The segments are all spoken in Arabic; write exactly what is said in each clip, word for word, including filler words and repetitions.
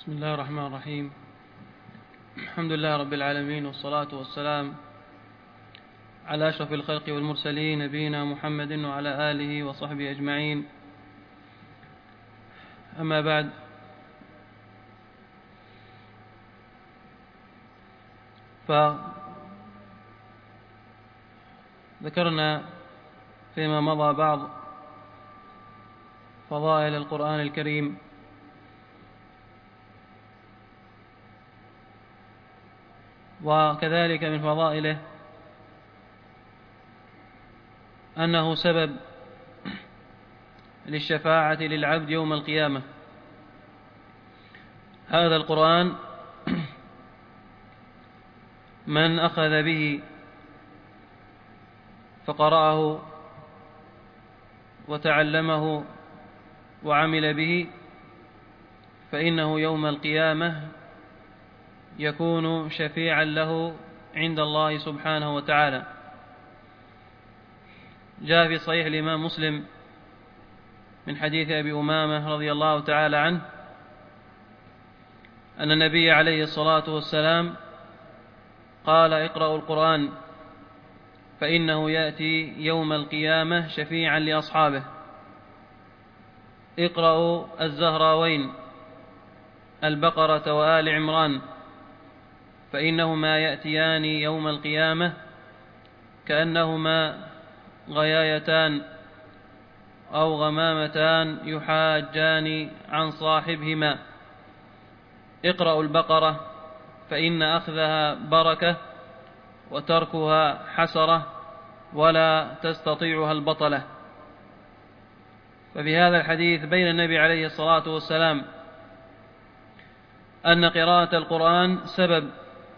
بسم الله الرحمن الرحيم. الحمد لله رب العالمين، والصلاة والسلام على أشرف الخلق والمرسلين، نبينا محمد وعلى آله وصحبه أجمعين. أما بعد، فذكرنا فيما مضى بعض فضائل القرآن الكريم، وكذلك من فضائله أنه سبب للشفاعة للعبد يوم القيامة. هذا القرآن من أخذ به فقرأه وتعلمه وعمل به فإنه يوم القيامة يكون شفيعا له عند الله سبحانه وتعالى. جاء في صحيح الإمام مسلم من حديث أبي أمامة رضي الله تعالى عنه أن النبي عليه الصلاة والسلام قال: اقرأوا القرآن فإنه يأتي يوم القيامة شفيعا لأصحابه. اقرأوا الزهراوين البقرة وآل عمران فإنهما يأتيان يوم القيامة كأنهما غيايتان أو غمامتان يحاجان عن صاحبهما. اقرأوا البقرة فإن أخذها بركة وتركها حسرة ولا تستطيعها البطلة. ففي هذا الحديث بين النبي عليه الصلاة والسلام أن قراءة القرآن سبب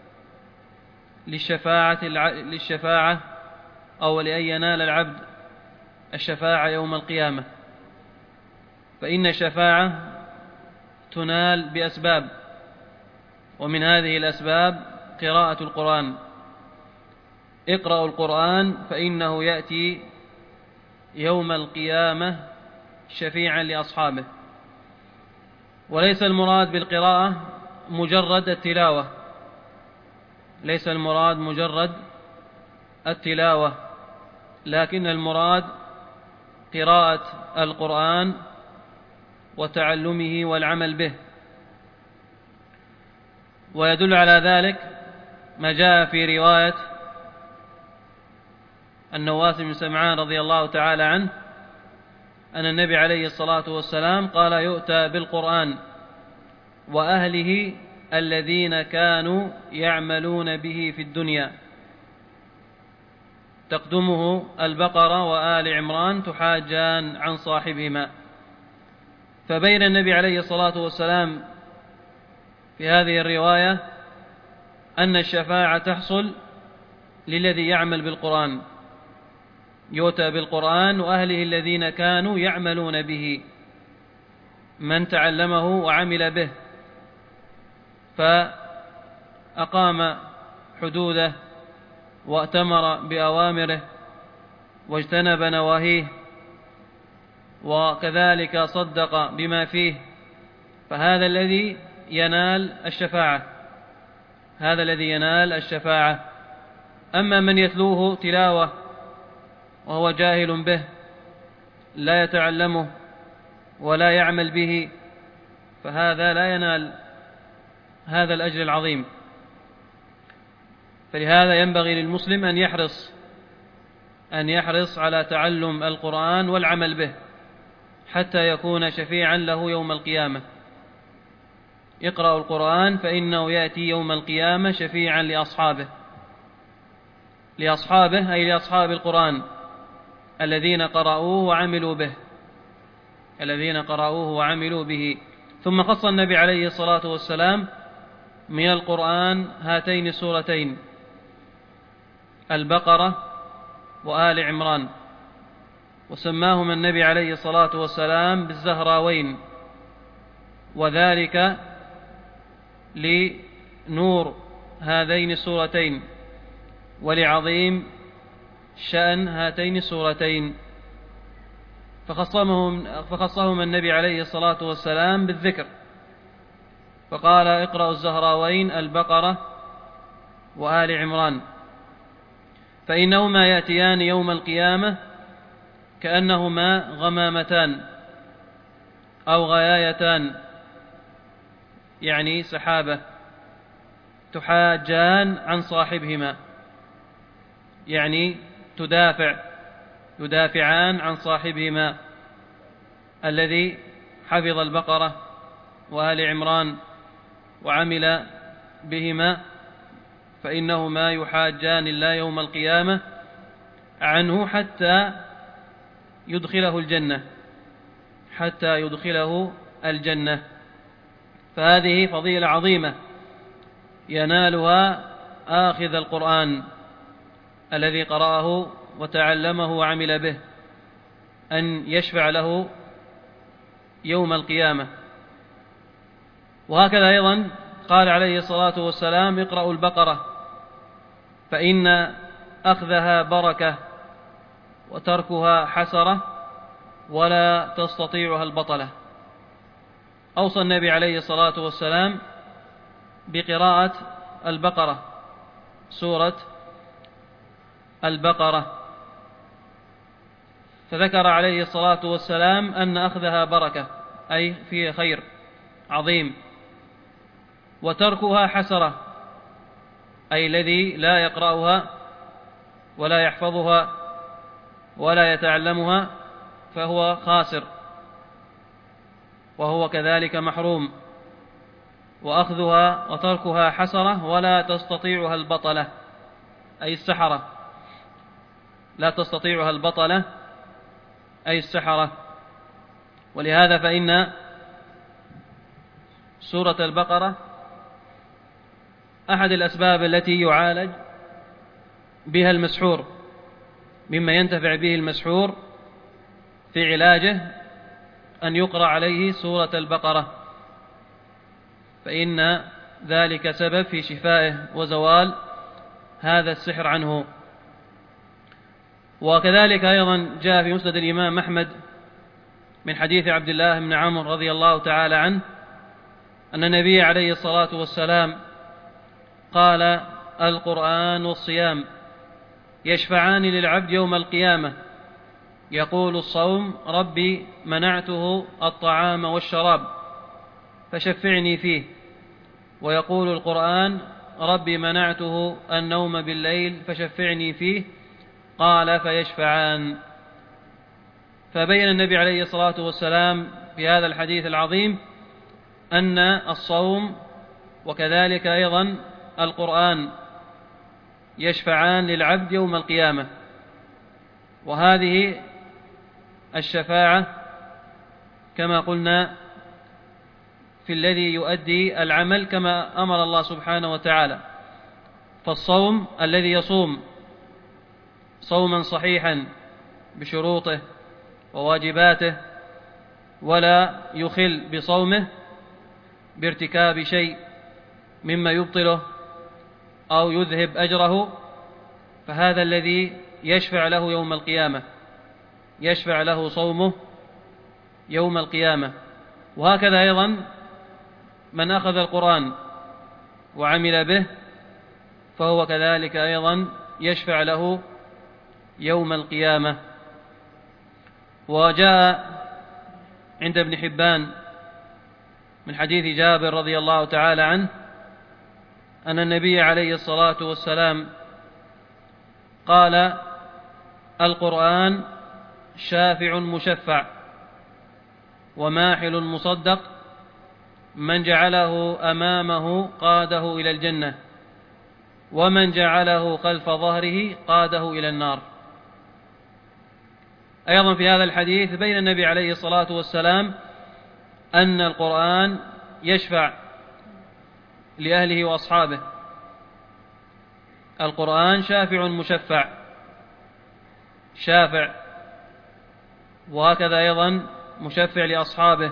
للشفاعة للشفاعة أو لأن ينال العبد الشفاعة يوم القيامة، فإن الشفاعة تنال بأسباب، ومن هذه الأسباب قراءة القرآن. اقرأوا القرآن فإنه يأتي يوم القيامة شفيعا لأصحابه. وليس المراد بالقراءة مجرد التلاوة، ليس المراد مجرد التلاوة، لكن المراد قراءة القرآن وتعلمه والعمل به. ويدل على ذلك ما جاء في رواية النواس بن سمعان رضي الله تعالى عنه أن النبي عليه الصلاة والسلام قال: يؤتى بالقرآن وأهله الذين كانوا يعملون به في الدنيا، تقدمه البقرة وآل عمران تحاجان عن صاحبهما. فبين النبي عليه الصلاة والسلام في هذه الرواية أن الشفاعة تحصل للذي يعمل بالقرآن، يؤتى بالقرآن وأهله الذين كانوا يعملون به، من تعلمه وعمل به فأقام حدوده وأتمر بأوامره واجتنب نواهيه وكذلك صدق بما فيه، فهذا الذي ينال الشفاعة، هذا الذي ينال الشفاعة. أما من يتلوه تلاوة وهو جاهل به لا يتعلمه ولا يعمل به فهذا لا ينال هذا الأجر العظيم. فلهذا ينبغي للمسلم أن يحرص أن يحرص على تعلم القرآن والعمل به حتى يكون شفيعا له يوم القيامة. اقرأوا القرآن فإنه يأتي يوم القيامة شفيعا لأصحابه، لأصحابه أي لأصحاب القرآن الذين قرأوه وعملوا به، الذين قرأوه وعملوا به. ثم خص النبي عليه الصلاة والسلام من القرآن هاتين السورتين البقرة وآل عمران، وسماهما النبي عليه الصلاة والسلام بالزهراوين، وذلك لنور هذين السورتين ولعظيم شأن هاتين السورتين. فخصهم, فخصهم النبي عليه الصلاة والسلام بالذكر فقال: اقرأوا الزهراوين البقرة وآل عمران، فإنهما يأتيان يوم القيامة كأنهما غمامتان أو غيايتان، يعني سحابة، تحاجان عن صاحبهما، يعني تدافع يدافعان عن صاحبهما الذي حفظ البقرة وآل عمران وعمل بهما، فإنهما يحاجان الله يوم القيامة عنه حتى يدخله الجنة حتى يدخله الجنة. فهذه فضيلة عظيمة ينالها آخذ القرآن الذي قرأه وتعلمه وعمل به، أن يشفع له يوم القيامة. وهكذا أيضا قال عليه الصلاة والسلام: اقرأوا البقرة فإن أخذها بركة وتركها حسرة ولا تستطيعها البطلة. أوصى النبي عليه الصلاة والسلام بقراءة البقرة، سورة البقرة، فذكر عليه الصلاة والسلام أن أخذها بركة، أي فيه خير عظيم، وتركها حسرة، أي الذي لا يقرأها ولا يحفظها ولا يتعلمها فهو خاسر وهو كذلك محروم. وأخذها وتركها حسرة ولا تستطيعها البطلة، أي السحرة، لا تستطيعها البطلة أي السحرة. ولهذا فإن سورة البقرة أحد الأسباب التي يعالج بها المسحور، مما ينتفع به المسحور في علاجه أن يقرأ عليه سورة البقرة، فإن ذلك سبب في شفائه وزوال هذا السحر عنه. وكذلك أيضا جاء في مسند الإمام أحمد من حديث عبد الله بن عمرو رضي الله تعالى عنه أن النبي عليه الصلاة والسلام قال: القرآن والصيام يشفعان للعبد يوم القيامة، يقول الصوم: ربي منعته الطعام والشراب فشفعني فيه، ويقول القرآن: ربي منعته النوم بالليل فشفعني فيه، قال: فيشفعان. فبين النبي عليه الصلاة والسلام في هذا الحديث العظيم أن الصوم وكذلك أيضا القرآن يشفعان للعبد يوم القيامة، وهذه الشفاعة كما قلنا في الذي يؤدي العمل كما أمر الله سبحانه وتعالى. فالصوم الذي يصوم صوما صحيحا بشروطه وواجباته ولا يخل بصومه بارتكاب شيء مما يبطله أو يذهب أجره، فهذا الذي يشفع له يوم القيامة، يشفع له صومه يوم القيامة. وهكذا أيضا من أخذ القرآن وعمل به فهو كذلك أيضا يشفع له يوم القيامة. وجاء عند ابن حبان من حديث جابر رضي الله تعالى عنه أن النبي عليه الصلاة والسلام قال: القرآن شافع مشفع وماحل مصدق، من جعله أمامه قاده إلى الجنة، ومن جعله خلف ظهره قاده إلى النار. أيضا في هذا الحديث بين النبي عليه الصلاة والسلام أن القرآن يشفع لأهله وأصحابه. القرآن شافع مشفع، شافع، وهكذا أيضا مشفع لأصحابه.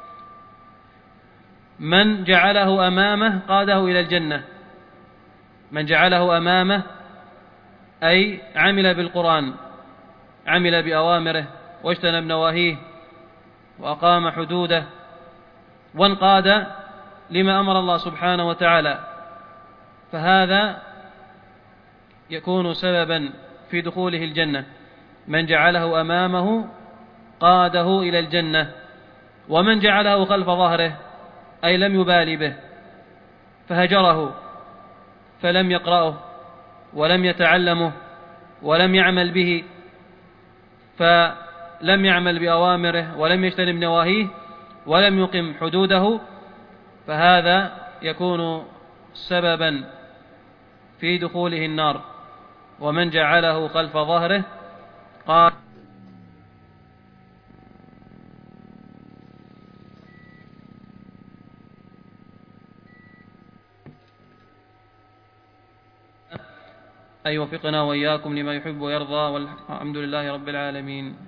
من جعله أمامه قاده إلى الجنة، من جعله أمامه أي عمل بالقرآن، عمل بأوامره واجتنب نواهيه وأقام حدوده وانقاد لما أمر الله سبحانه وتعالى، فهذا يكون سببا في دخوله الجنة. من جعله أمامه قاده إلى الجنة، ومن جعله خلف ظهره أي لم يبالي به فهجره فلم يقرأه ولم يتعلمه ولم يعمل به، فلم يعمل بأوامره ولم يجتنب نواهيه ولم يقم حدوده، فهذا يكون سببا في دخوله النار. ومن جعله خلف ظهره قال أن يوفقنا وإياكم لما يحب ويرضى، والحمد لله رب العالمين.